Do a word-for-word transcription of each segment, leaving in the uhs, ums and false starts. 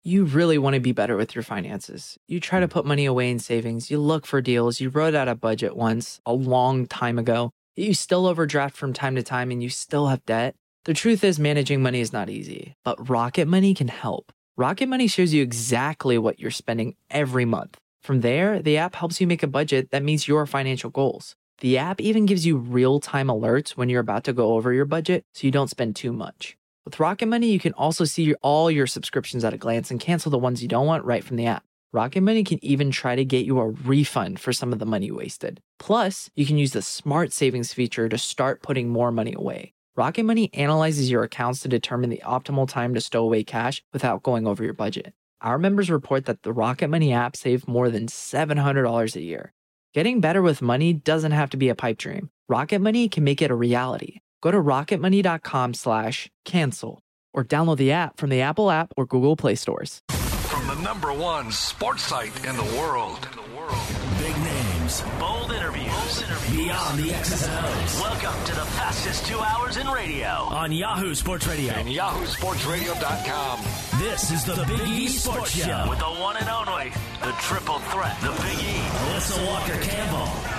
You really want to be better with your finances. You try to put money away in savings. You look for deals. You wrote out a budget once a long time ago. You still overdraft from time to time and you still have debt. The truth is, managing money is not easy, but Rocket Money can help. Rocket Money shows you exactly what you're spending every month. From there, the app helps you make a budget that meets your financial goals. The app even gives you real-time alerts when you're about to go over your budget so you don't spend too much. With Rocket Money, you can also see your, all your subscriptions at a glance and cancel the ones you don't want right from the app. Rocket Money can even try to get you a refund for some of the money wasted. Plus, you can use the Smart Savings feature to start putting more money away. Rocket Money analyzes your accounts to determine the optimal time to stow away cash without going over your budget. Our members report that the Rocket Money app saved more than seven hundred dollars a year. Getting better with money doesn't have to be a pipe dream. Rocket Money can make it a reality. Go to rocketmoney.com slash cancel or download the app from the Apple app or Google Play stores. From the number one sports site in the world. Big names. Bold interviews. Bold interviews. Beyond the X's and O's. Welcome to the fastest two hours in radio. On Yahoo Sports Radio. And yahoo sports radio dot com. This is the, the Big E Sports Show. With the one and only, the triple threat, the Big E. Alyssa Walker-Campbell.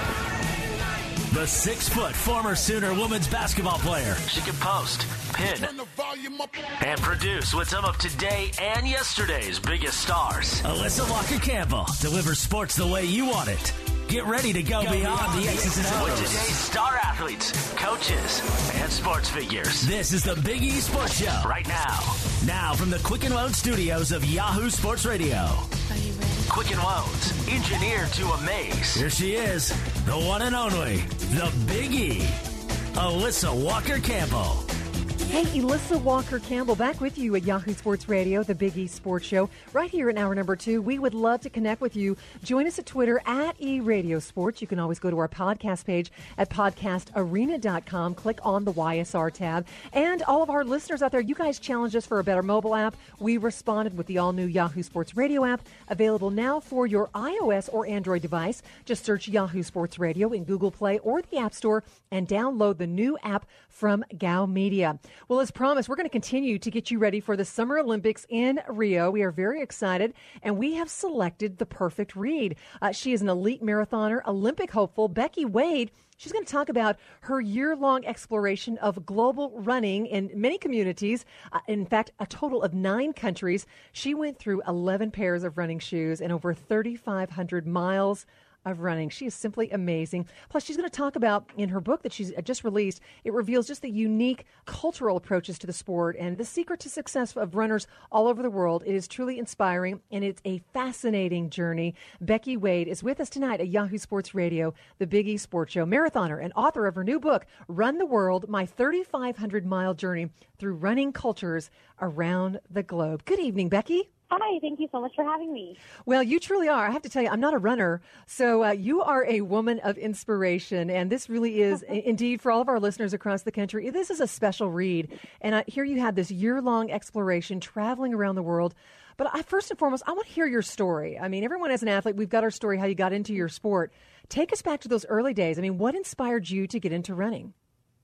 The six-foot former Sooner women's basketball player. She can post, pin, and produce with some of today and yesterday's biggest stars. Alyssa Walker-Campbell delivers sports the way you want it. Get ready to go, go beyond, beyond the X's and O's. With today's star athletes, coaches, and sports figures. This is the Big E Sports Show. Right now. Now from the Quick and Loan studios of Yahoo Sports Radio. Are you ready? Quick and Loans, engineered to amaze. Here she is, the one and only, the Big E, Alyssa Walker-Campbell. Hey, Alyssa Walker-Campbell back with you at Yahoo Sports Radio, the Big E Sports Show. Right here in hour number two, we would love to connect with you. Join us at Twitter at eRadioSports. You can always go to our podcast page at podcast arena dot com. Click on the Y S R tab. And all of our listeners out there, you guys challenged us for a better mobile app. We responded with the all-new Yahoo Sports Radio app, available now for your iOS or Android device. Just search Yahoo Sports Radio in Google Play or the App Store and download the new app from Gow Media. Well, as promised, we're going to continue to get you ready for the Summer Olympics in Rio. We are very excited, and we have selected the perfect read. Uh, she is an elite marathoner, Olympic hopeful, Becky Wade. She's going to talk about her year-long exploration of global running in many communities. Uh, in fact, a total of nine countries. She went through eleven pairs of running shoes and over thirty-five hundred miles of running. She is simply amazing. Plus, she's going to talk about, in her book that she's just released, it reveals just the unique cultural approaches to the sport and the secret to success of runners all over the world. It is truly inspiring, and it's a fascinating journey. Becky Wade is with us tonight at Yahoo Sports Radio, the Big E Sports Show, marathoner and author of her new book, Run the World, My thirty-five hundred mile Journey Through Running Cultures Around the Globe. Good evening, Becky. Hi, thank you so much for having me. Well, you truly are. I have to tell you, I'm not a runner, so uh, you are a woman of inspiration, and this really is, indeed, for all of our listeners across the country, this is a special read. And I, here you have this year-long exploration, traveling around the world. But I, first and foremost, I want to hear your story. I mean, everyone as an athlete, we've got our story, how you got into your sport. Take us back to those early days. I mean, what inspired you to get into running?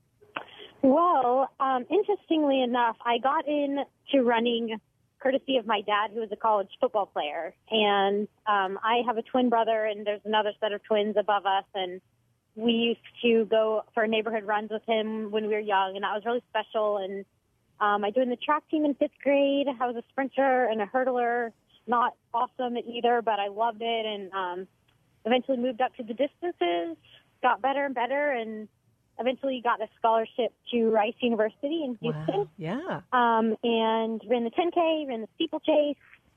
Well, um, interestingly enough, I got into running courtesy of my dad, who was a college football player. And um, I have a twin brother, and there's another set of twins above us. And we used to go for neighborhood runs with him when we were young, and that was really special. And um, I joined the track team in fifth grade. I was a sprinter and a hurdler. Not awesome at either, but I loved it. And um, eventually moved up to the distances, got better and better, and eventually got a scholarship to Rice University in Houston. Wow. Yeah. Um, and ran the ten K, ran the steeplechase.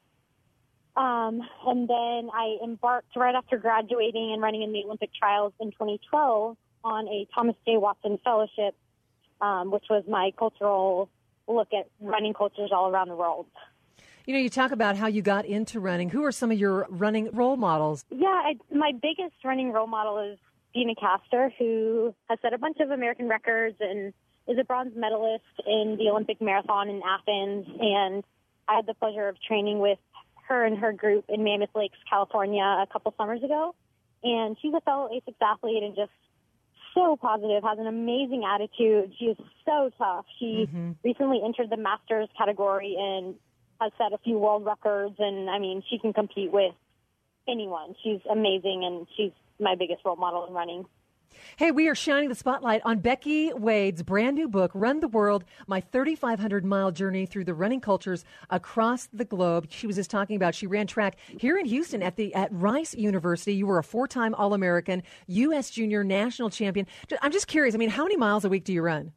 Um, and then I embarked right after graduating and running in the Olympic trials in twenty twelve on a Thomas J. Watson Fellowship, um, which was my cultural look at running cultures all around the world. You know, you talk about how you got into running. Who are some of your running role models? Yeah, I, my biggest running role model is Dina Castor, who has set a bunch of American records and is a bronze medalist in the Olympic marathon in Athens. And I had the pleasure of training with her and her group in Mammoth Lakes, California, a couple summers ago. And she's a fellow ASICS athlete and just so positive, has an amazing attitude. She is so tough. She mm-hmm. recently entered the Masters category and has set a few world records, and I mean, she can compete with anyone. She's amazing, and she's my biggest role model in running. Hey, we are shining the spotlight on Becky Wade's brand new book, Run the World, My thirty-five hundred mile Journey Through the Running Cultures Across the Globe. She was just talking about, she ran track here in Houston at the at Rice University. You were a four-time All-American, U S Junior National Champion. I'm just curious, I mean, how many miles a week do you run?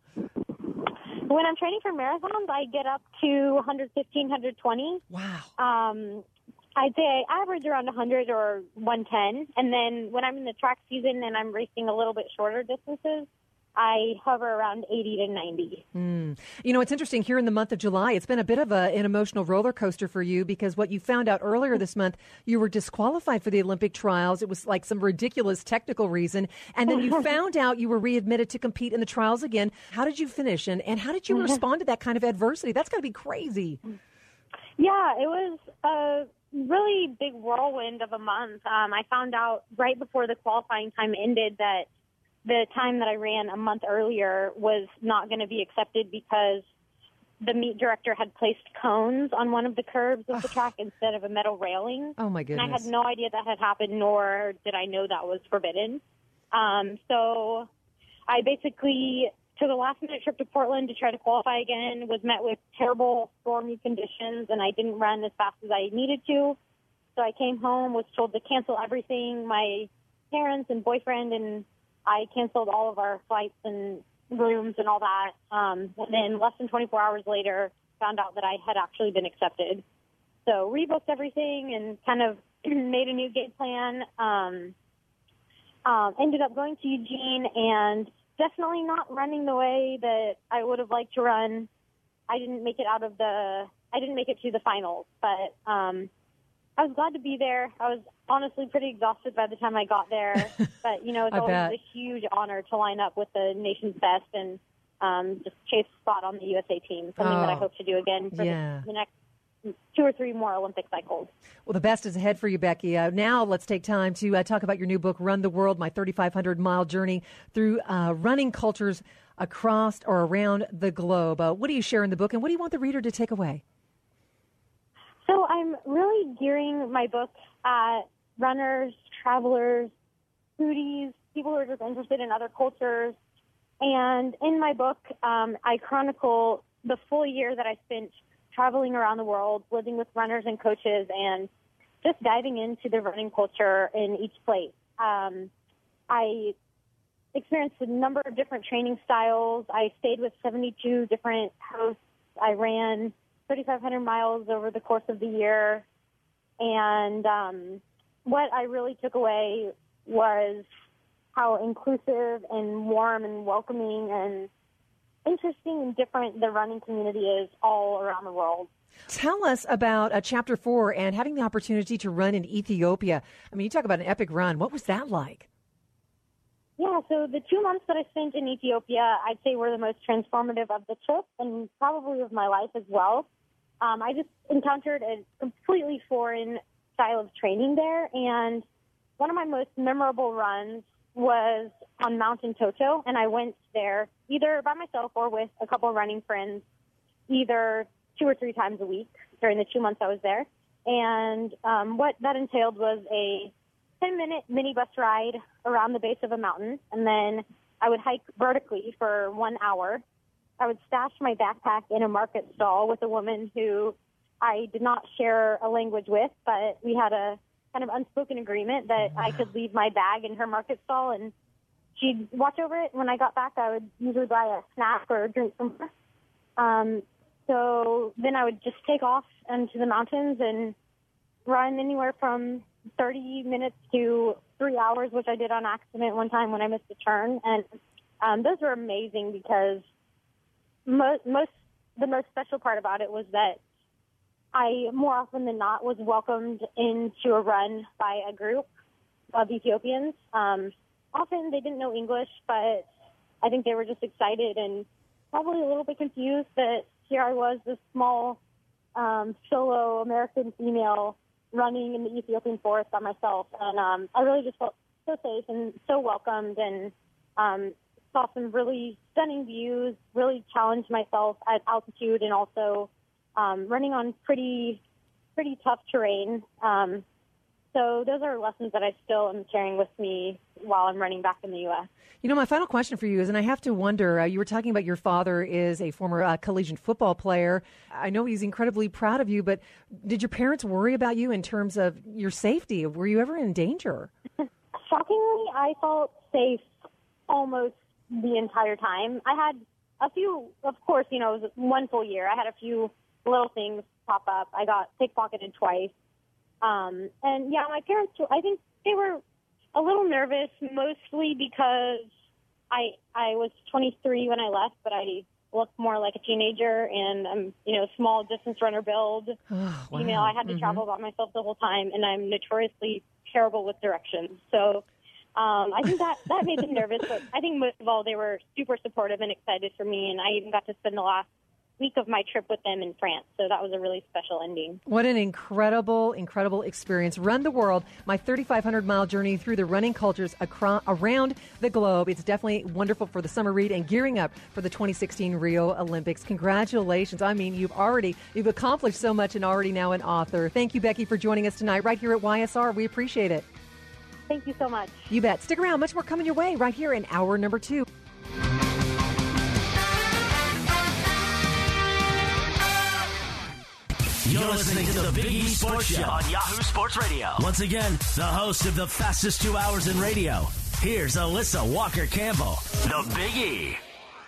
When I'm training for marathons, I get up to one fifteen, one twenty. Wow. Um, I'd say I average around one hundred or one ten. And then when I'm in the track season and I'm racing a little bit shorter distances, I hover around eighty to ninety. Mm. You know, it's interesting. Here in the month of July, it's been a bit of a, an emotional roller coaster for you because what you found out earlier this month, you were disqualified for the Olympic trials. It was like some ridiculous technical reason. And then you found out you were readmitted to compete in the trials again. How did you finish? And, and how did you respond to that kind of adversity? That's got to be crazy. Yeah, it was a really big whirlwind of a month. Um, I found out right before the qualifying time ended that the time that I ran a month earlier was not going to be accepted because the meet director had placed cones on one of the curbs of the track instead of a metal railing. Oh, my goodness. And I had no idea that had happened, nor did I know that was forbidden. Um, so I basically took a last-minute trip to Portland to try to qualify again, was met with terrible stormy conditions, and I didn't run as fast as I needed to. So I came home, was told to cancel everything. My parents and boyfriend and I canceled all of our flights and rooms and all that. Um, and then less than twenty-four hours later, found out that I had actually been accepted. So rebooked everything and kind of made a new game plan. Um, um, ended up going to Eugene and definitely not running the way that I would have liked to run. I didn't make it out of the, I didn't make it to the finals, but um, I was glad to be there. I was honestly pretty exhausted by the time I got there, but you know, it's always bet. a huge honor to line up with the nation's best and um, just chase a spot on the U S A team, something Oh, that I hope to do again for yeah. the, the next two or three more Olympic cycles. Well, the best is ahead for you, Becky. Uh, now let's take time to uh, talk about your new book, Run the World, My thirty-five hundred mile Journey Through uh, Running Cultures Across or Around the Globe. Uh, what do you share in the book, and what do you want the reader to take away? So I'm really gearing my book at runners, travelers, foodies, people who are just interested in other cultures. And in my book, um, I chronicle the full year that I spent traveling around the world, living with runners and coaches, and just diving into the running culture in each place. Um, I experienced a number of different training styles. I stayed with seventy-two different hosts. I ran thirty-five hundred miles over the course of the year. And um, what I really took away was how inclusive and warm and welcoming and interesting and different the running community is all around the world. Tell us about uh, Chapter four and having the opportunity to run in Ethiopia. I mean, you talk about an epic run. What was that like? Yeah, so the two months that I spent in Ethiopia, I'd say were the most transformative of the trip and probably of my life as well. Um, I just encountered a completely foreign style of training there, and one of my most memorable runs was on Mountain Toto, and I went there either by myself or with a couple of running friends, either two or three times a week during the two months I was there. And um, what that entailed was a ten-minute minibus ride around the base of a mountain, and then I would hike vertically for one hour. I would stash my backpack in a market stall with a woman who I did not share a language with, but we had a kind of unspoken agreement that I could leave my bag in her market stall, and she'd watch over it. When I got back, I would usually buy a snack or a drink from her. Um, so then I would just take off into the mountains and run anywhere from thirty minutes to three hours, which I did on accident one time when I missed a turn. And um, those were amazing because most, most the most special part about it was that I, more often than not, was welcomed into a run by a group of Ethiopians. Um, often they didn't know English, but I think they were just excited and probably a little bit confused that here I was, this small um, solo American female running in the Ethiopian forest by myself. And um, I really just felt so safe and so welcomed, and um, saw some really stunning views, really challenged myself at altitude, and also um, running on pretty pretty tough terrain. Um, so those are lessons that I still am carrying with me while I'm running back in the U S. You know, my final question for you is, and I have to wonder, uh, you were talking about your father is a former uh, collegiate football player. I know he's incredibly proud of you, but did your parents worry about you in terms of your safety? Were you ever in danger? Shockingly, I felt safe almost the entire time. I had a few, of course, you know, it was one full year. I had a few little things pop up. I got pickpocketed twice. Um, and, yeah, my parents, I think they were a little nervous, mostly because I I was twenty-three when I left, but I looked more like a teenager, and I'm, you know, small distance runner build. Oh, wow. You know, I had to mm-hmm. travel by myself the whole time, and I'm notoriously terrible with directions. So um, I think that, that made them nervous, but I think most of all they were super supportive and excited for me, and I even got to spend the last week of my trip with them in France. So that was a really special ending. What an incredible, incredible experience. Run the World, my thirty-five hundred mile journey through the running cultures acro- around the globe. It's definitely wonderful for the summer read and gearing up for the twenty sixteen Rio Olympics. Congratulations. I mean, you've already, you've accomplished so much and already now an author. Thank you, Becky, for joining us tonight right here at Y S R. We appreciate it. Thank you so much. You bet. Stick around. Much more coming your way right here in hour number two. You're listening to the Big E Sports Show on Yahoo Sports Radio. Once again, the host of the fastest two hours in radio. Here's Alyssa Walker-Campbell. The Big E.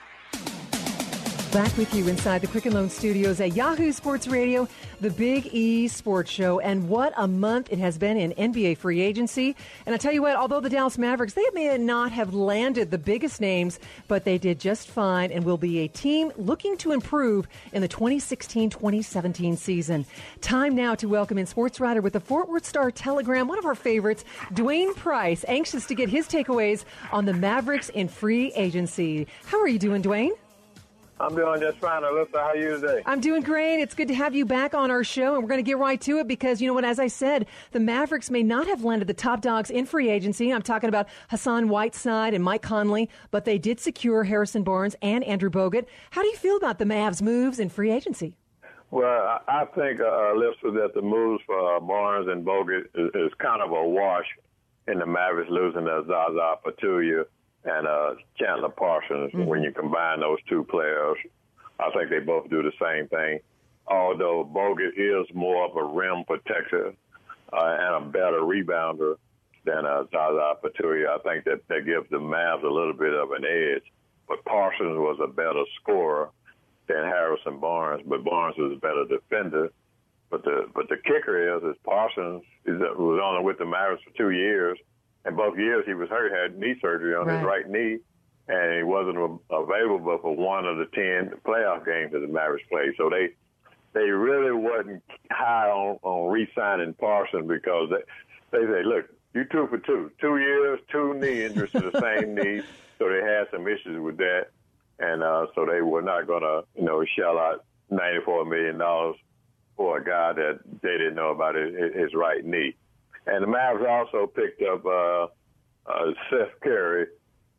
Back with you inside the Quicken Loan Studios at Yahoo Sports Radio, the Big E Sports Show. And what a month it has been in N B A free agency. And I tell you what, although the Dallas Mavericks, they may not have landed the biggest names, but they did just fine and will be a team looking to improve in the twenty sixteen twenty seventeen season. Time now to welcome in sports writer with the Fort Worth Star-Telegram, one of our favorites, Dwayne Price, anxious to get his takeaways on the Mavericks in free agency. How are you doing, Dwayne? I'm doing just fine. Alyssa, how are you today? I'm doing great. It's good to have you back on our show, and we're going to get right to it because, you know what, as I said, the Mavericks may not have landed the top dogs in free agency. I'm talking about Hassan Whiteside and Mike Conley, but they did secure Harrison Barnes and Andrew Bogut. How do you feel about the Mavs' moves in free agency? Well, I think, uh, Alyssa, that the moves for uh, Barnes and Bogut is, is kind of a wash in the Mavericks losing to Zaza Pachulia and uh, Chandler Parsons. Mm-hmm. When you combine those two players, I think they both do the same thing. Although Bogut is more of a rim protector uh, and a better rebounder than uh, Zaza Pachulia, I think that, that gives the Mavs a little bit of an edge. But Parsons was a better scorer than Harrison Barnes, but Barnes was a better defender. But the but the kicker is, is Parsons is, was only with the Mavericks for two years. And both years he was hurt, had knee surgery on right. his right knee, and he wasn't available for one of the ten playoff games that the Mavericks played. So they they really wasn't high on, on re-signing Parsons because they, they say, look, you two for two. Two years, two knee injuries to the same knee. So they had some issues with that. And uh, so they were not going to, you know, shell out ninety-four million dollars for a guy that they didn't know about his, his right knee. And the Mavs also picked up uh, uh, Seth Curry,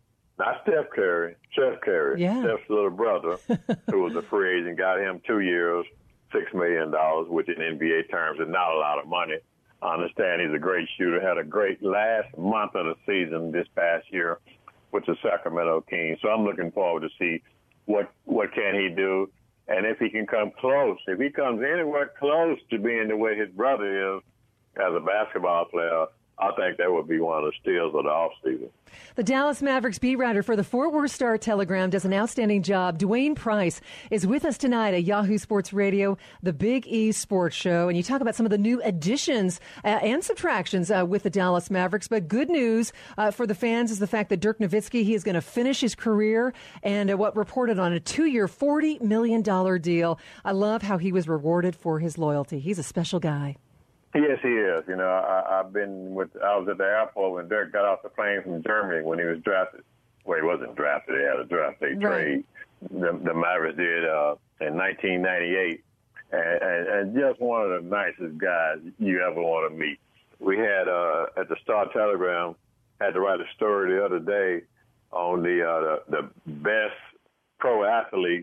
not Steph Curry, Seth Curry, yeah. Steph's little brother, who was a free agent, got him two years, six million dollars, which in N B A terms is not a lot of money. I understand he's a great shooter, had a great last month of the season this past year with the Sacramento Kings. So I'm looking forward to see what what can he do, and if he can come close. If he comes anywhere close to being the way his brother is, as a basketball player, I think that would be one of the steals of the offseason. The Dallas Mavericks beat writer for the Fort Worth Star-Telegram does an outstanding job. Dwayne Price is with us tonight at Yahoo Sports Radio, the Big E Sports Show. And you talk about some of the new additions uh, and subtractions uh, with the Dallas Mavericks. But good news uh, for the fans is the fact that Dirk Nowitzki, he is going to finish his career and uh, what reported on a two-year, forty million dollars deal. I love how he was rewarded for his loyalty. He's a special guy. Yes, he is. You know, I, I've been with, I was at the airport when Dirk got off the plane from Germany when he was drafted. Well, he wasn't drafted. They had a draft day trade. Right. The, the Mavericks did uh, in nineteen ninety-eight. And, and, and just one of the nicest guys you ever want to meet. We had, uh, at the Star-Telegram, had to write a story the other day on the, uh, the, the best pro athletes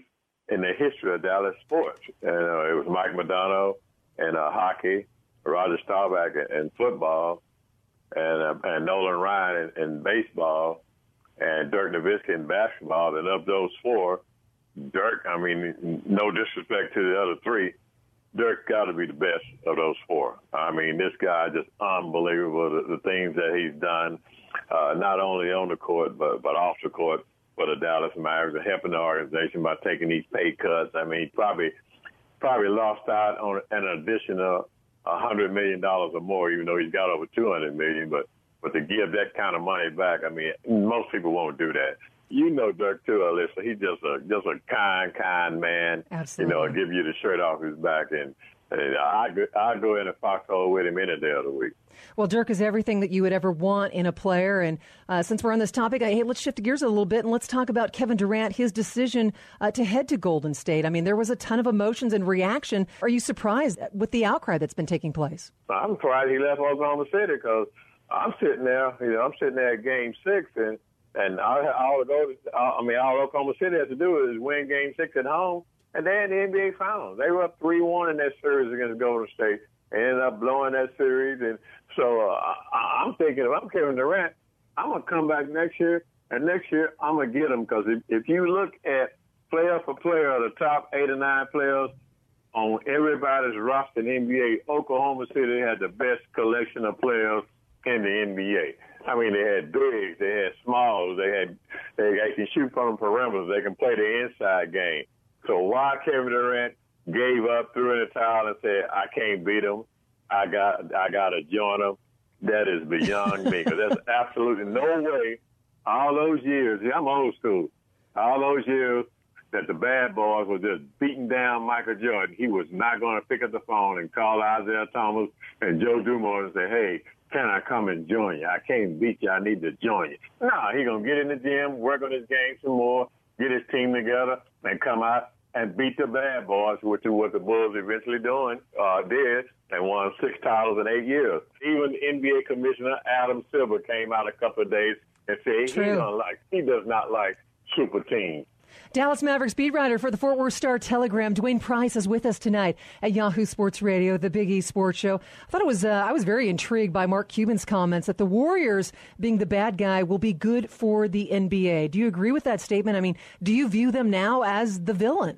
in the history of Dallas sports. And uh, it was Mike Modano in uh, hockey, Roger Staubach in, in football, and uh, and Nolan Ryan in, in baseball, and Dirk Nowitzki in basketball. And of those four, Dirk, I mean, no disrespect to the other three, Dirk got to be the best of those four. I mean, this guy just unbelievable, the, the things that he's done, uh, not only on the court, but, but off the court for the Dallas Mavericks, and helping the organization by taking these pay cuts. I mean, he probably, probably lost out on an additional one hundred million dollars or more, even though he's got over two hundred million dollars. But, but to give that kind of money back, I mean, most people won't do that. You know Dirk, too, Alyssa. He's just a just a kind, kind man. Absolutely. You know, give you the shirt off his back. And, and I go, I go in a foxhole with him any day of the week. Well, Dirk is everything that you would ever want in a player. And uh, since we're on this topic, hey, let's shift gears a little bit and let's talk about Kevin Durant, his decision uh, to head to Golden State. I mean, there was a ton of emotions and reaction. Are you surprised with the outcry that's been taking place? I'm surprised he left Oklahoma City because I'm sitting there, you know, I'm sitting there at Game Six, and and all, all, I mean, all Oklahoma City has to do is win Game Six at home, and they're in the N B A Finals. They were up three one in that series against Golden State. They ended up blowing that series, and so uh, I, I'm thinking if I'm Kevin Durant, I'm gonna come back next year, and next year I'm gonna get him because if, if you look at player for player, the top eight or nine players on everybody's roster in the N B A, Oklahoma City had the best collection of players in the N B A. I mean, they had bigs, they had smalls, they had they, they can shoot from the perimeters, they can play the inside game. So why Kevin Durant gave up, threw in the towel, and said, "I can't beat him. I got I got to join him." That is beyond me, because there's absolutely no way. All those years, yeah, I'm old school. All those years that the bad boys were just beating down Michael Jordan, he was not going to pick up the phone and call Isaiah Thomas and Joe Dumars and say, "Hey, can I come and join you? I can't beat you. I need to join you." No, he's going to get in the gym, work on his game some more, get his team together, and come out and beat the bad boys, which is what the Bulls eventually doing, uh, did, and won six titles in eight years. Even N B A Commissioner Adam Silver came out a couple of days and said he, don't like, he does not like super teams. Dallas Mavericks beat writer for the Fort Worth Star-Telegram, Dwayne Price, is with us tonight at Yahoo Sports Radio, the Big East Sports Show. I thought it was, uh, I was very intrigued by Mark Cuban's comments that the Warriors being the bad guy will be good for the N B A. Do you agree with that statement? I mean, do you view them now as the villain?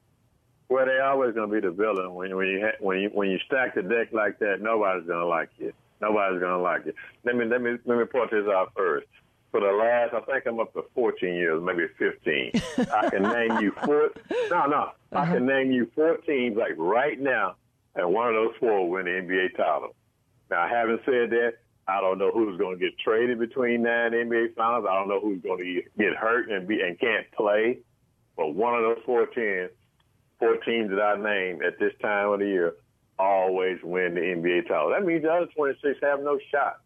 Well, they're always going to be the villain. When, when you ha- when you when you stack the deck like that, nobody's going to like you. Nobody's going to like you. Let me let me let me point this out first. For the last, I think I'm up to fourteen years, maybe fifteen. I can name you four. No, no. Uh-huh. I can name you four teams like right now, and one of those four will win the N B A title. Now, having said that, I don't know who's going to get traded between now and the N B A Finals. I don't know who's going to get hurt and be and can't play. But one of those four teams, four teams that I named at this time of the year always win the N B A title. That means the other twenty-six have no shot.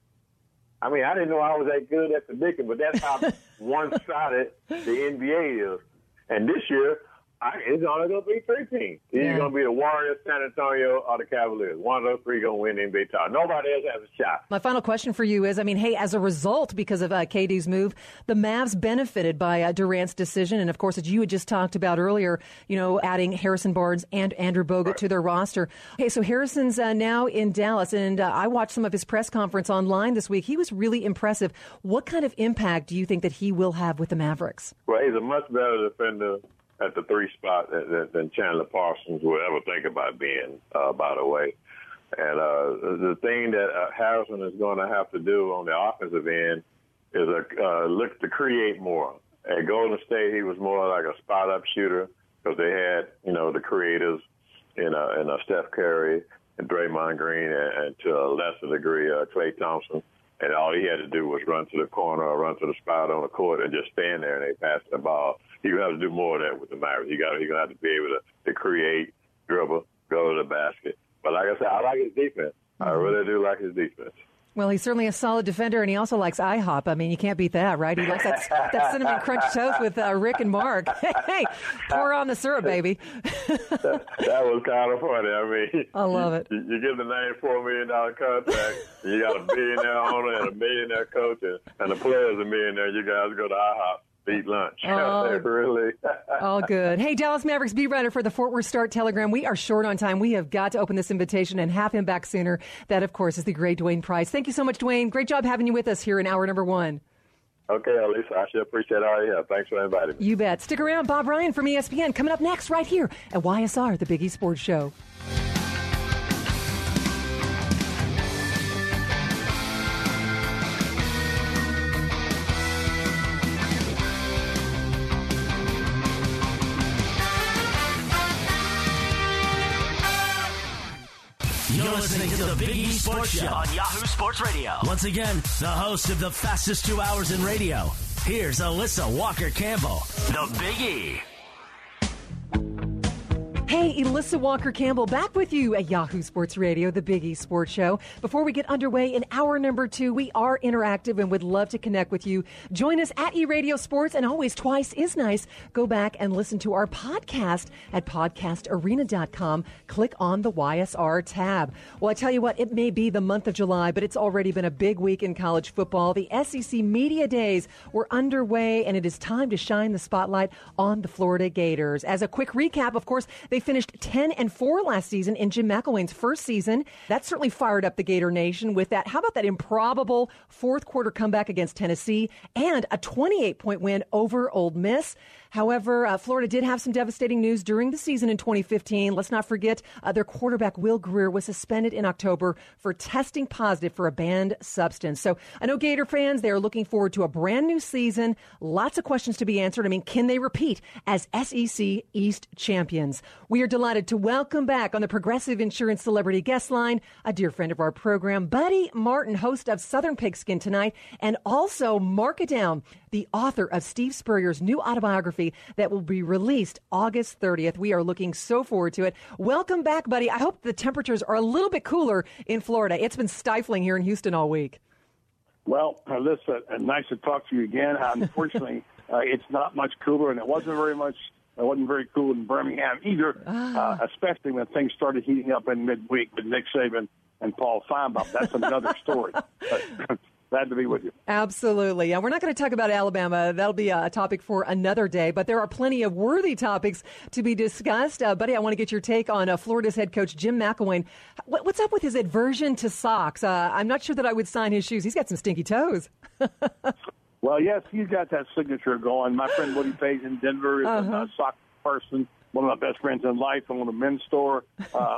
I mean, I didn't know I was that good at predicting, but that's how one-sided the N B A is. And this year, I, it's only going to be three teams. It's yeah. going to be the Warriors, San Antonio, or the Cavaliers. One of those three going to win the N B A title. Nobody else has a shot. My final question for you is, I mean, hey, as a result, because of uh, K D's move, the Mavs benefited by uh, Durant's decision. And, of course, as you had just talked about earlier, you know, adding Harrison Barnes and Andrew Bogut right. to their roster. Okay, so Harrison's uh, now in Dallas, and uh, I watched some of his press conference online this week. He was really impressive. What kind of impact do you think that he will have with the Mavericks? Well, he's a much better defender at the three spot than Chandler Parsons would ever think about being, uh, by the way. And uh, the thing that uh, Harrison is going to have to do on the offensive end is uh, look to create more. At Golden State, he was more like a spot-up shooter because they had, you know, the creators in uh, in uh, Steph Curry and Draymond Green and, and to a lesser degree uh, Klay Thompson. And all he had to do was run to the corner or run to the spot on the court and just stand there and they passed the ball. You have to do more of that with the Mavericks. You got, you're going to have to be able to, to create, dribble, go to the basket. But like I said, I like his defense. Mm-hmm. I really do like his defense. Well, he's certainly a solid defender, and he also likes IHOP. I mean, you can't beat that, right? He likes that, that cinnamon crunch toast with uh, Rick and Mark. Hey, pour on the syrup, baby. that, that was kind of funny. I mean, I love it. You, you get the ninety-four million dollars contract, you got a billionaire owner and a millionaire coach, and, and the players a millionaire. You guys go to IHOP. beat lunch. Oh. They really. All good. Hey, Dallas Mavericks beat writer for the Fort Worth Star-Telegram. We are short on time. We have got to open this invitation and have him back sooner. That, of course, is the great Dwayne Price. Thank you so much, Dwayne. Great job having you with us here in hour number one. Okay, Lisa, I sure appreciate all you have. Thanks for inviting me. You bet. Stick around. Bob Ryan from E S P N coming up next right here at Y S R, the Big East Sports Show. You're listening to the Big East Sports Show on Yahoo Sports Radio. Once again, the host of the fastest two hours in radio. Here's Alyssa Walker-Campbell. The Big E. Hey, Alyssa Walker-Campbell back with you at Yahoo Sports Radio, the Big East Sports Show. Before we get underway in hour number two, we are interactive and would love to connect with you. Join us at eRadio Sports, and always twice is nice. Go back and listen to our podcast at podcast arena dot com. Click on the Y S R tab. Well, I tell you what, it may be the month of July, but it's already been a big week in college football. The S E C Media Days were underway, and it is time to shine the spotlight on the Florida Gators. As a quick recap, of course, they finished ten and four last season in Jim McElwain's first season. That certainly fired up the Gator Nation with that. How about that improbable fourth quarter comeback against Tennessee and a twenty-eight point win over Ole Miss? However, uh, Florida did have some devastating news during the season in twenty fifteen. Let's not forget uh, their quarterback, Will Greer, was suspended in October for testing positive for a banned substance. So I know Gator fans, they are looking forward to a brand new season. Lots of questions to be answered. I mean, can they repeat as S E C East champions? We are delighted to welcome back on the Progressive Insurance Celebrity Guest Line a dear friend of our program, Buddy Martin, host of Southern Pigskin Tonight, and also, mark it down, the author of Steve Spurrier's new autobiography that will be released August thirtieth. We are looking so forward to it. Welcome back, Buddy. I hope the temperatures are a little bit cooler in Florida. It's been stifling here in Houston all week. Well, Alyssa, uh, nice to talk to you again. Unfortunately, uh, it's not much cooler, and it wasn't very much. It wasn't very cool in Birmingham either, ah. uh, especially when things started heating up in midweek with Nick Saban and Paul Feinbaum. That's another story. But, glad to be with you. Absolutely. Yeah, we're not going to talk about Alabama. That'll be a topic for another day, but there are plenty of worthy topics to be discussed. Uh, Buddy, I want to get your take on uh, Florida's head coach, Jim McElwain. What, what's up with his aversion to socks? Uh, I'm not sure that I would sign his shoes. He's got some stinky toes. Well, yes, he's got that signature going. My friend Woody Page in Denver is uh-huh. a sock person, one of my best friends in life. I own a men's store. Uh,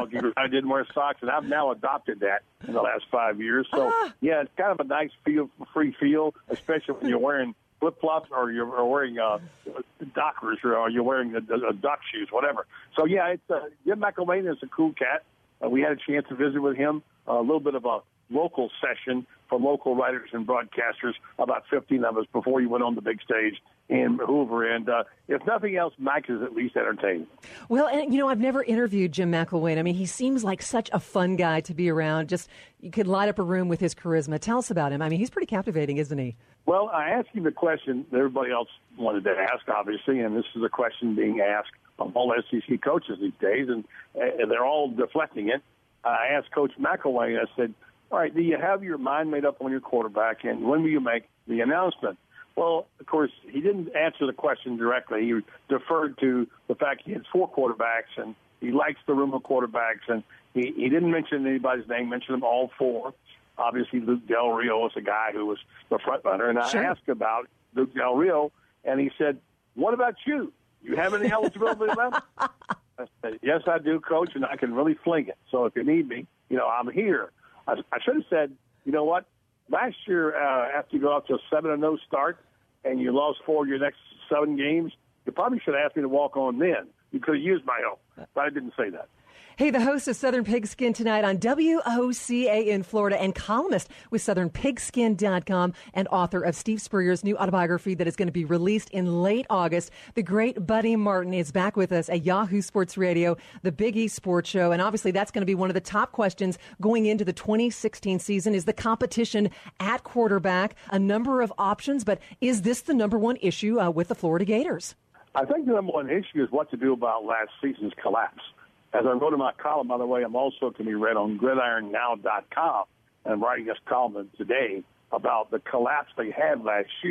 I didn't wear socks, and I've now adopted that in the last five years. So, ah. yeah, it's kind of a nice feel, free feel, especially when you're wearing flip-flops or you're or wearing uh, Dockers or you're wearing a, a, a duck shoes, whatever. So, yeah, it's uh, Jim McElwain is a cool cat. Uh, we had a chance to visit with him, uh, a little bit of a local session for local writers and broadcasters, about fifteen of us, before he went on the big stage in Hoover. And uh, if nothing else, Mike is at least entertaining. Well, and, you know, I've never interviewed Jim McElwain. I mean, he seems like such a fun guy to be around. Just, you could light up a room with his charisma. Tell us about him. I mean, he's pretty captivating, isn't he? Well, I asked him the question that everybody else wanted to ask, obviously, and this is a question being asked of all S E C coaches these days, and, and they're all deflecting it. I asked Coach McElwain, I said, all right, do you have your mind made up on your quarterback, and when will you make the announcement? Well, of course, he didn't answer the question directly. He deferred to the fact he has four quarterbacks, and he likes the room of quarterbacks, and he, he didn't mention anybody's name, mentioned them all four. Obviously, Luke Del Rio was a guy who was the front runner, and I sure. asked about Luke Del Rio, and he said, what about you? You have any eligibility left? I said, yes, I do, Coach, and I can really fling it. So if you need me, you know, I'm here. I, I should have said, you know what? Last year, uh, after you go out to a seven and oh start and you lost four of your next seven games, you probably should have asked me to walk on then. You could have used my help, but I didn't say that. Hey, the host of Southern Pigskin Tonight on W O C A in Florida and columnist with southern pigskin dot com and author of Steve Spurrier's new autobiography that is going to be released in late August. The great Buddy Martin is back with us at Yahoo Sports Radio, the Big East Sports Show. And obviously that's going to be one of the top questions going into the twenty sixteen season is the competition at quarterback, a number of options. But is this the number one issue uh, with the Florida Gators? I think the number one issue is what to do about last season's collapse. As I wrote in my column, by the way, I'm also can be read on gridiron now dot com. And I'm writing this column today about the collapse they had last year.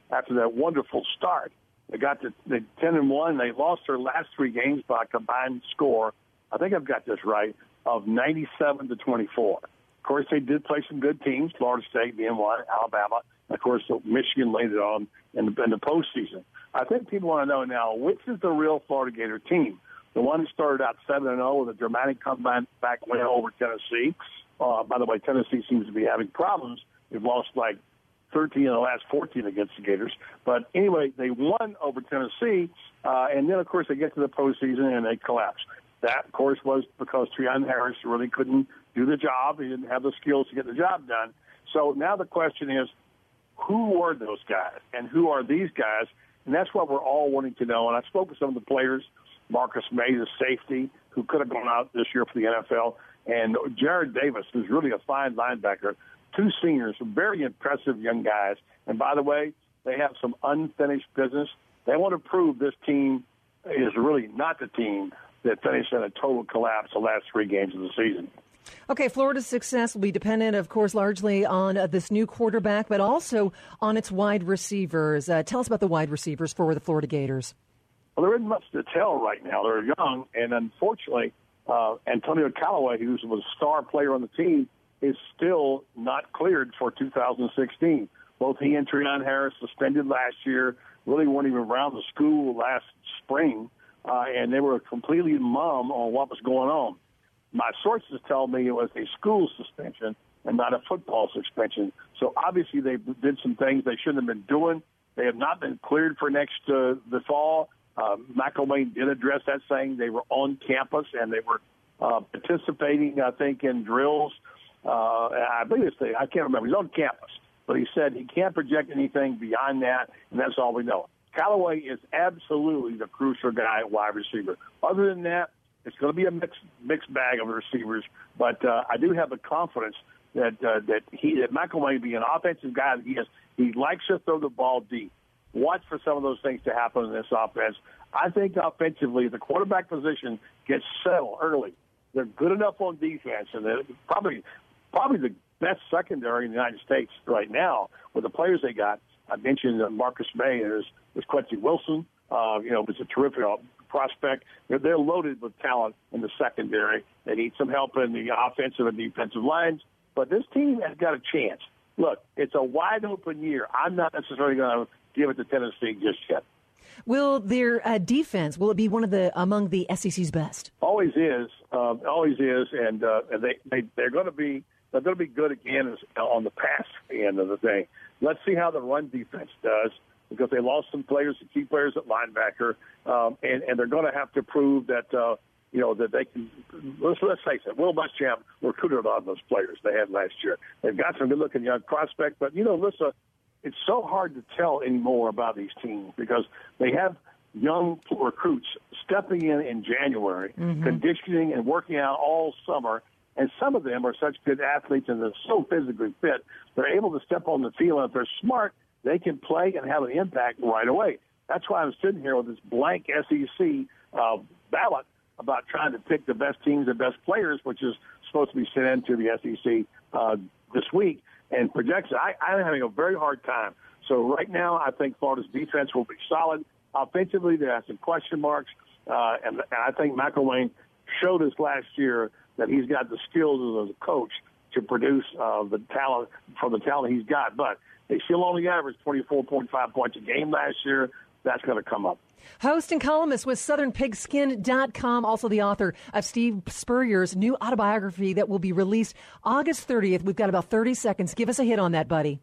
after that wonderful start. They got to they ten and one. They lost their last three games by a combined score, I think I've got this right, of ninety-seven to twenty-four. Of course, they did play some good teams, Florida State being one, Alabama, and of course, Michigan laid it on in the, in the postseason. I think people want to know now, which is the real Florida Gator team? The one that started out seven and oh with a dramatic comeback win over Tennessee. Uh, by the way, Tennessee seems to be having problems. They've lost like thirteen of the last fourteen against the Gators. But anyway, they won over Tennessee, uh, and then, of course, they get to the postseason and they collapse. That, of course, was because Treon Harris really couldn't do the job. He didn't have the skills to get the job done. So now the question is, who were those guys and who are these guys? And that's what we're all wanting to know. And I spoke with some of the players, Marcus May, the safety, who could have gone out this year for the N F L, and Jared Davis, who's really a fine linebacker, two seniors, very impressive young guys. And by the way, they have some unfinished business. They want to prove this team is really not the team that finished in a total collapse the last three games of the season. Okay, Florida's success will be dependent, of course, largely on uh, this new quarterback, but also on its wide receivers. Uh, tell us about the wide receivers for the Florida Gators. Well, there isn't much to tell right now. They're young, and unfortunately, uh, Antonio Callaway, who was a star player on the team, is still not cleared for two thousand sixteen. Both he and Treon Harris suspended last year, really weren't even around the school last spring, uh, and they were completely mum on what was going on. My sources tell me it was a school suspension and not a football suspension. So obviously they did some things they shouldn't have been doing. They have not been cleared for next uh, the fall. Uh, McElwain did address that, saying they were on campus and they were uh, participating, I think, in drills. Uh, I believe it's the, I can't remember. He's on campus, but he said he can't project anything beyond that, and that's all we know. Callaway is absolutely the crucial guy at wide receiver. Other than that, it's going to be a mixed mixed bag of receivers, but uh, I do have the confidence that uh, that he that McElwain will be an offensive guy. That he is he likes to throw the ball deep. Watch for some of those things to happen in this offense. I think offensively, the quarterback position gets settled early. They're good enough on defense, and they're probably probably the best secondary in the United States right now with the players they got. I mentioned uh, Marcus May, and there's, there's Quincy Wilson. Uh, you know, was a terrific prospect. They're, they're loaded with talent in the secondary. They need some help in the offensive and defensive lines. But this team has got a chance. Look, it's a wide-open year. I'm not necessarily going to give it to Tennessee just yet. Will their uh, defense, will it be one of the among the S E C's best? Always is. Uh, always is. And, uh, and they, they, they're going to be they're going to be good again on the pass end of the thing. Let's see how the run defense does, because they lost some players, some key players at linebacker, um, and, and they're going to have to prove that, uh, you know, that they can. Let's, let's face it, Will Muschamp recruited a lot of those players they had last year. They've got some good-looking young prospects, but, you know, listen, it's so hard to tell anymore about these teams because they have young recruits stepping in in January, mm-hmm. conditioning and working out all summer, and some of them are such good athletes and they're so physically fit, they're able to step on the field, and if they're smart, they can play and have an impact right away. That's why I'm sitting here with this blank S E C uh, ballot about trying to pick the best teams and best players, which is supposed to be sent into the S E C uh, this week. And projection, I, I'm having a very hard time. So right now, I think Florida's defense will be solid. Offensively, there are some question marks, uh, and, and I think McElwain showed us last year that he's got the skills as a coach to produce uh, the talent from the talent he's got. But they still only averaged twenty-four point five points a game last year. That's going to come up. Host and columnist with Southern Pigskin dot com, also the author of Steve Spurrier's new autobiography that will be released August thirtieth. We've got about thirty seconds. Give us a hit on that, buddy.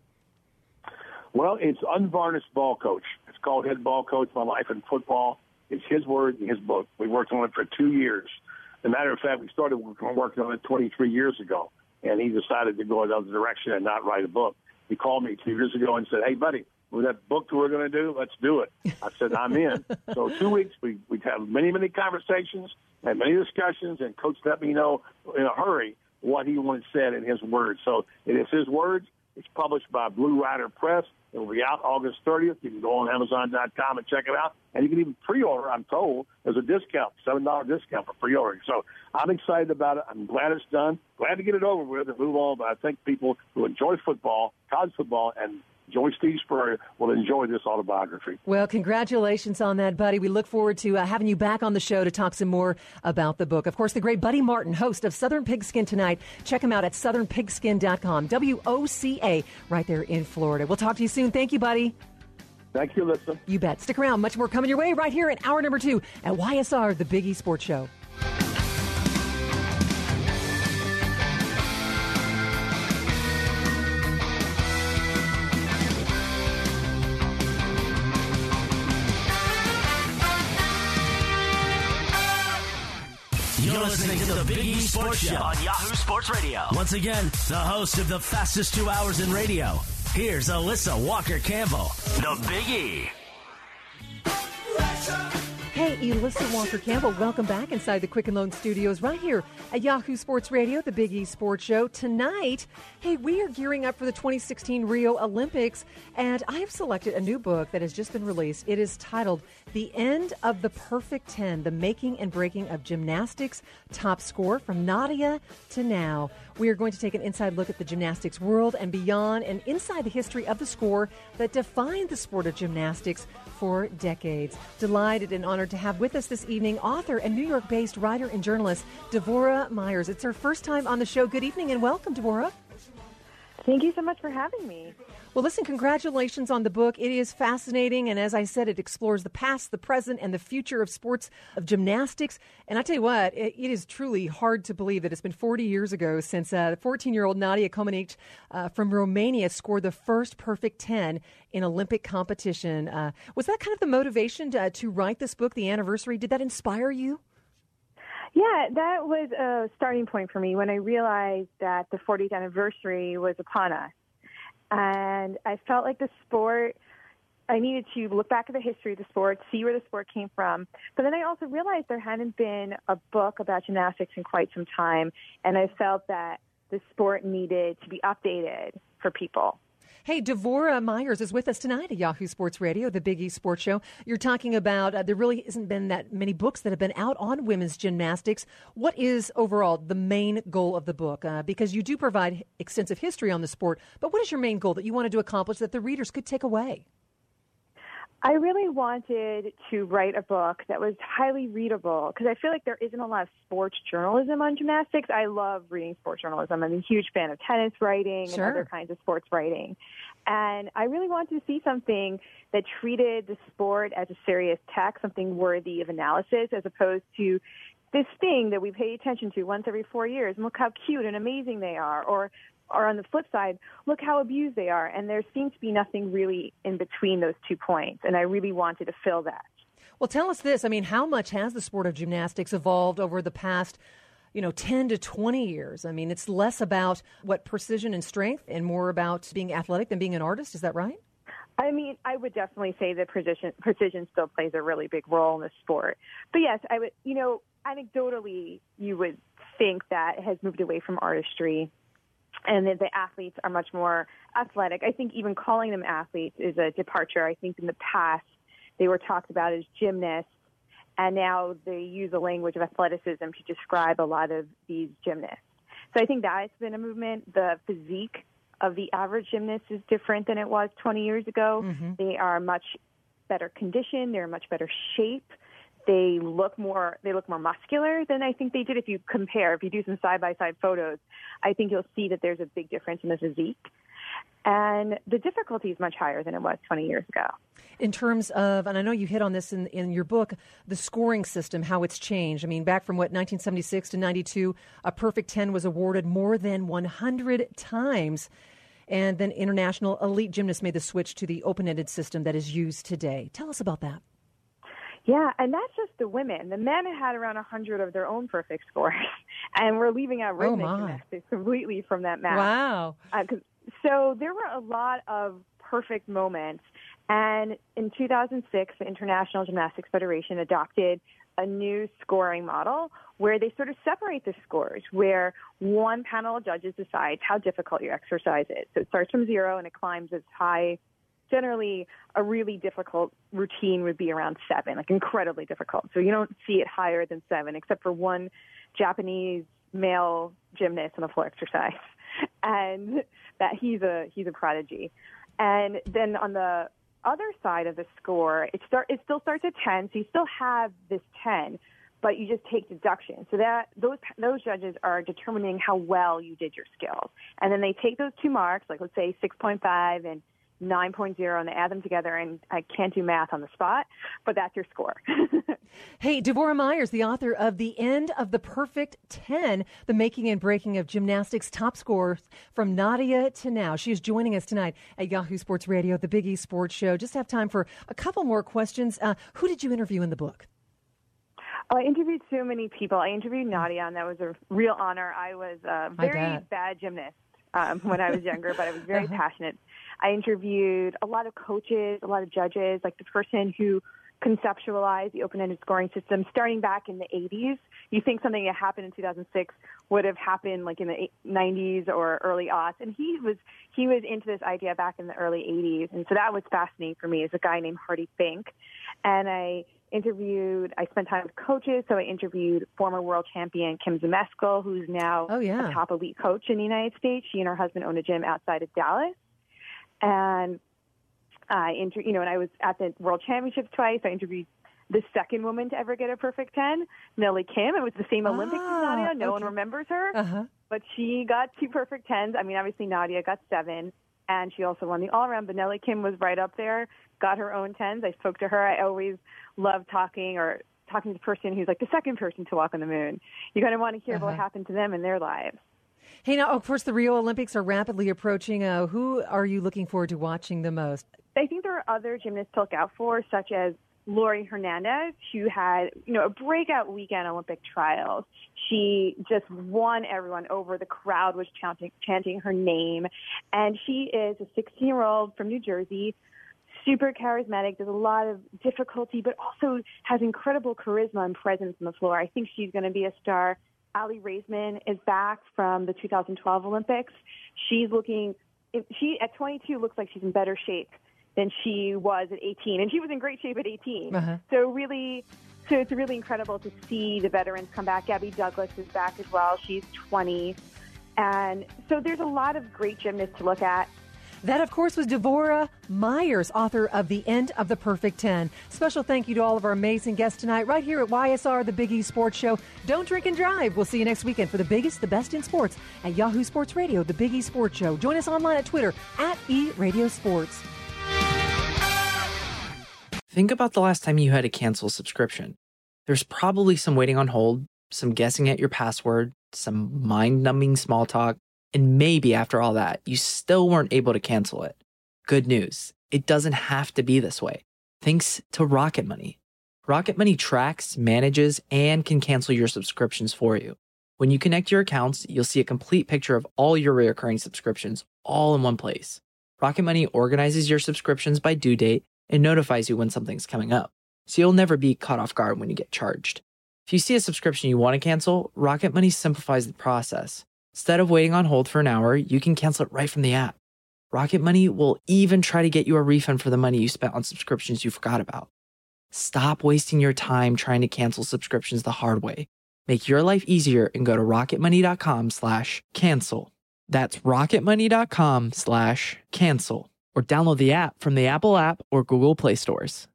Well, it's Unvarnished Ball Coach. It's called Head Ball Coach, My Life in Football. It's his word and his book. We worked on it for two years. As a matter of fact, we started working on it twenty-three years ago, and he decided to go another direction and not write a book. He called me two years ago and said, hey, buddy, with that book that we're going to do, let's do it. I said, I'm in. So two weeks, we we had many, many conversations and many discussions, and Coach let me know in a hurry what he wanted said in his words. So it is his words. It's published by Blue Rider Press. It will be out August thirtieth. You can go on Amazon dot com and check it out. And you can even pre-order, I'm told. There's a discount, seven dollars discount for pre-ordering. So I'm excited about it. I'm glad it's done. Glad to get it over with and move on. But I think people who enjoy football, college football, and Join Steve Spurrier will enjoy this autobiography. Well, congratulations on that, Buddy. We look forward to uh, having you back on the show to talk some more about the book. Of course, the great Buddy Martin, host of Southern Pigskin Tonight. Check him out at southern pigskin dot com, W O C A, right there in Florida. We'll talk to you soon. Thank you, Buddy. Thank you, Alyssa. You bet. Stick around. Much more coming your way right here in hour number two at Y S R, the Big E Sports Show. You're listening to the Big E Sports Show on Yahoo Sports Radio. Once again, the host of the fastest two hours in radio. Here's Alyssa Walker-Campbell. The Big E. Hey, Alyssa Walker-Campbell, welcome back inside the Quicken Loan Studios right here at Yahoo Sports Radio, the Big E Sports Show. Tonight, hey, we are gearing up for the twenty sixteen Rio Olympics, and I have selected a new book that has just been released. It is titled The End of the Perfect ten, The Making and Breaking of Gymnastics Top Score from Nadia to Now. We are going to take an inside look at the gymnastics world and beyond, and inside the history of the score that defined the sport of gymnastics for decades. Delighted and honored to have with us this evening author and New York-based writer and journalist Devorah Myers. It's her first time on the show. Good evening and welcome, Devorah. Thank you so much for having me. Well, listen, congratulations on the book. It is fascinating, and as I said, it explores the past, the present, and the future of sports of gymnastics. And I tell you what, it, it is truly hard to believe that it's been forty years ago since uh, the fourteen-year-old Nadia Comaneci uh, from Romania scored the first perfect ten in Olympic competition. Uh, was that kind of the motivation to, uh, to write this book, the anniversary? Did that inspire you? Yeah, that was a starting point for me when I realized that the fortieth anniversary was upon us. And I felt like the sport, I needed to look back at the history of the sport, see where the sport came from. But then I also realized there hadn't been a book about gymnastics in quite some time, and I felt that the sport needed to be updated for people. Hey, Devorah Myers is with us tonight at Yahoo Sports Radio, the Big E Sports Show. You're talking about uh, there really hasn't been that many books that have been out on women's gymnastics. What is overall the main goal of the book? Uh, because you do provide extensive history on the sport, but what is your main goal that you wanted to accomplish that the readers could take away? I really wanted to write a book that was highly readable because I feel like there isn't a lot of sports journalism on gymnastics. I love reading sports journalism. I'm a huge fan of tennis writing Sure. and other kinds of sports writing. And I really wanted to see something that treated the sport as a serious text, something worthy of analysis, as opposed to this thing that we pay attention to once every four years. And look how cute and amazing they are. Or Or on the flip side, look how abused they are. And there seems to be nothing really in between those two points. And I really wanted to fill that. Well, tell us this. I mean, how much has the sport of gymnastics evolved over the past, you know, ten to twenty years? I mean, it's less about what precision and strength and more about being athletic than being an artist. Is that right? I mean, I would definitely say that precision, precision still plays a really big role in the sport. But yes, I would, you know, anecdotally, you would think that it has moved away from artistry and that the athletes are much more athletic. I think even calling them athletes is a departure. I think in the past they were talked about as gymnasts, and now they use the language of athleticism to describe a lot of these gymnasts. So I think that's been a movement. The physique of the average gymnast is different than it was twenty years ago. Mm-hmm. They are much better conditioned. They're in much better shape. They look more they look more muscular than I think they did if you compare. If you do some side-by-side photos, I think you'll see that there's a big difference in the physique. And the difficulty is much higher than it was twenty years ago. In terms of, and I know you hit on this in, in your book, the scoring system, how it's changed. I mean, back from, what, nineteen seventy-six to ninety-two, a perfect ten was awarded more than one hundred times. And then international elite gymnasts made the switch to the open-ended system that is used today. Tell us about that. Yeah, and that's just the women. The men had around one hundred of their own perfect scores, and we're leaving out rhythmic my. gymnastics completely from that math. Wow. Uh, 'cause- so there were a lot of perfect moments, and in two thousand six, the International Gymnastics Federation adopted a new scoring model where they sort of separate the scores, where one panel of judges decides how difficult your exercise is. So it starts from zero and it climbs as high. Generally, a really difficult routine would be around seven, like incredibly difficult. So you don't see it higher than seven, except for one Japanese male gymnast on a floor exercise, and that he's a he's a prodigy. And then on the other side of the score, it start it still starts at ten, so you still have this ten, but you just take deduction. So that those those judges are determining how well you did your skills. And then they take those two marks, like let's say six point five and nine point oh, and they add them together, and I can't do math on the spot, but that's your score. Hey, Devorah Myers, the author of The End of the Perfect ten, the making and breaking of gymnastics top scores from Nadia to now. She is joining us tonight at Yahoo Sports Radio, the Big E Sports Show. Just have time for a couple more questions. Uh, who did you interview in the book? Oh, I interviewed so many people. I interviewed Nadia, and that was a real honor. I was a very bad gymnast um, when I was younger, but I was very uh-huh. passionate. I interviewed a lot of coaches, a lot of judges, like the person who conceptualized the open-ended scoring system starting back in the eighties. You think something that happened in two thousand six would have happened like in the nineties or early aughts, and he was he was into this idea back in the early eighties, and so that was fascinating for me. Is a guy named Hardy Fink, and I interviewed. I spent time with coaches, so I interviewed former world champion Kim Zmeskal, who's now oh, yeah. a top elite coach in the United States. She and her husband own a gym outside of Dallas. And I, inter- you know, and I was at the World Championships twice. I interviewed the second woman to ever get a perfect ten, Nellie Kim. It was the same Olympics ah, as Nadia. No okay. one remembers her, uh-huh. but she got two perfect tens. I mean, obviously Nadia got seven, and she also won the all-around. But Nellie Kim was right up there, got her own tens. I spoke to her. I always love talking or talking to the person who's like the second person to walk on the moon. You kind of want to hear uh-huh. what happened to them in their lives. Hey, now, of course, the Rio Olympics are rapidly approaching. Uh, who are you looking forward to watching the most? I think there are other gymnasts to look out for, such as Lori Hernandez, who had, you know, a breakout weekend Olympic trials. She just won everyone over. The crowd was chanting, chanting her name. And she is a sixteen-year-old from New Jersey, super charismatic, does a lot of difficulty, but also has incredible charisma and presence on the floor. I think she's going to be a star. Ali Raisman is back from the two thousand twelve Olympics. She's looking, she at twenty-two looks like she's in better shape than she was at eighteen, and she was in great shape at eighteen. Uh-huh. So really, so it's really incredible to see the veterans come back. Gabby Douglas is back as well. She's twenty, and so there's a lot of great gymnasts to look at. That, of course, was Devorah Myers, author of The End of the Perfect ten. Special thank you to all of our amazing guests tonight right here at Y S R, the Big E Sports Show. Don't drink and drive. We'll see you next weekend for the biggest, the best in sports at Yahoo Sports Radio, the Big E Sports Show. Join us online at Twitter, at E Radio Sports. Think about the last time you had to cancel a subscription. There's probably some waiting on hold, some guessing at your password, some mind-numbing small talk, and maybe after all that, you still weren't able to cancel it. Good news, it doesn't have to be this way. Thanks to Rocket Money. Rocket Money tracks, manages, and can cancel your subscriptions for you. When you connect your accounts, you'll see a complete picture of all your recurring subscriptions all in one place. Rocket Money organizes your subscriptions by due date and notifies you when something's coming up, so you'll never be caught off guard when you get charged. If you see a subscription you want to cancel, Rocket Money simplifies the process. Instead of waiting on hold for an hour, you can cancel it right from the app. Rocket Money will even try to get you a refund for the money you spent on subscriptions you forgot about. Stop wasting your time trying to cancel subscriptions the hard way. Make your life easier and go to rocketmoney.com slash cancel. That's rocketmoney.com slash cancel. Or download the app from the Apple app or Google Play stores.